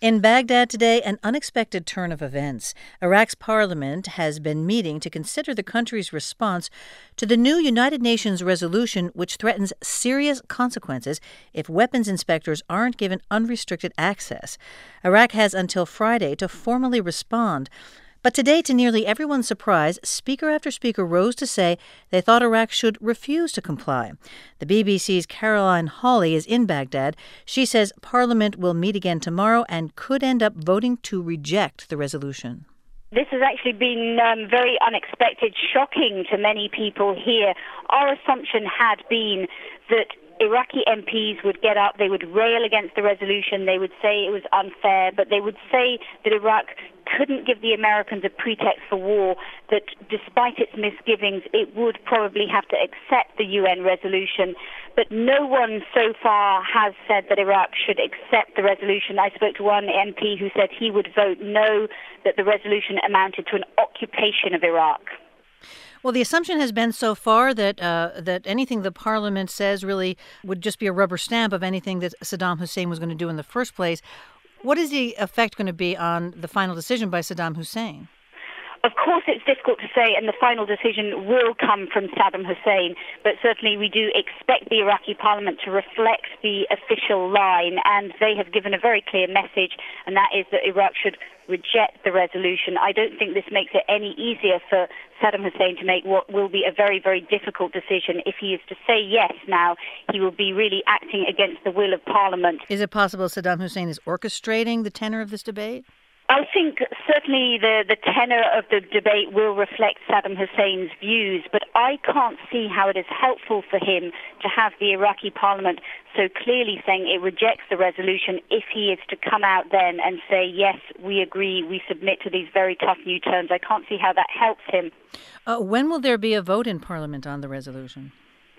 In Baghdad today, an unexpected turn of events. Iraq's parliament has been meeting to consider the country's response to the new United Nations resolution which threatens serious consequences if weapons inspectors aren't given unrestricted access. Iraq has until Friday to formally respond. But today, to nearly everyone's surprise, speaker after speaker rose to say they thought Iraq should refuse to comply. The BBC's Caroline Hawley is in Baghdad. She says Parliament will meet again tomorrow and could end up voting to reject the resolution. This has actually been very unexpected, shocking to many people here. Our assumption had been that Iraqi MPs would get up, they would rail against the resolution, they would say it was unfair, but they would say that Iraq couldn't give the Americans a pretext for war, that despite its misgivings, it would probably have to accept the UN resolution. But no one so far has said that Iraq should accept the resolution. I spoke to one MP who said he would vote no, that the resolution amounted to an occupation of Iraq. Well, the assumption has been so far that that anything the parliament says really would just be a rubber stamp of anything that Saddam Hussein was going to do in the first place. What is the effect going to be on the final decision by Saddam Hussein? Of course, it's difficult to say, and the final decision will come from Saddam Hussein, but certainly we do expect the Iraqi parliament to reflect the official line, and they have given a very clear message, and that is that Iraq should reject the resolution. I don't think this makes it any easier for Saddam Hussein to make what will be a very, very difficult decision. If he is to say yes now, he will be really acting against the will of parliament. Is it possible Saddam Hussein is orchestrating the tenor of this debate? I think certainly the tenor of the debate will reflect Saddam Hussein's views, but I can't see how it is helpful for him to have the Iraqi parliament so clearly saying it rejects the resolution if he is to come out then and say, yes, we agree, we submit to these very tough new terms. I can't see how that helps him. When will there be a vote in Parliament on the resolution?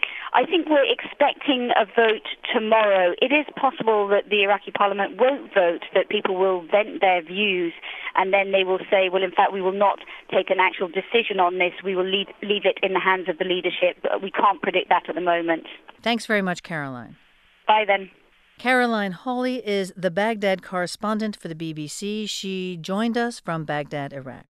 I think we're expecting a vote tomorrow. It is possible that the Iraqi parliament won't vote, that people will vent their views, and then they will say, well, in fact, we will not take an actual decision on this. We will leave it in the hands of the leadership. But we can't predict that at the moment. Thanks very much, Caroline. Bye then. Caroline Hawley is the Baghdad correspondent for the BBC. She joined us from Baghdad, Iraq.